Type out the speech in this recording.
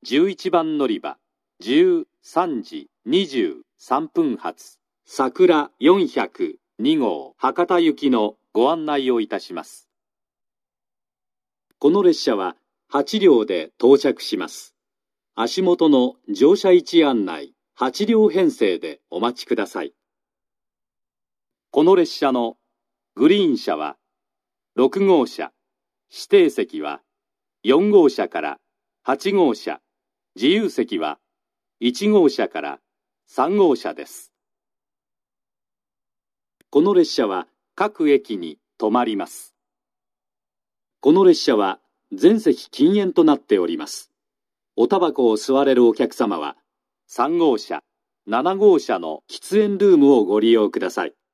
11番乗り場、13時23分発、桜402号博多行きのご案内をいたします。この列車は8両で到着します。足元の乗車位置案内、8両編成でお待ちください。この列車のグリーン車は6号車、指定席は4号車から8号車、自由席は1号車から3号車です。この列車は各駅に止まります。この列車は全席禁煙となっております。おタバコを吸われるお客様は3号車、7号車の喫煙ルームをご利用ください。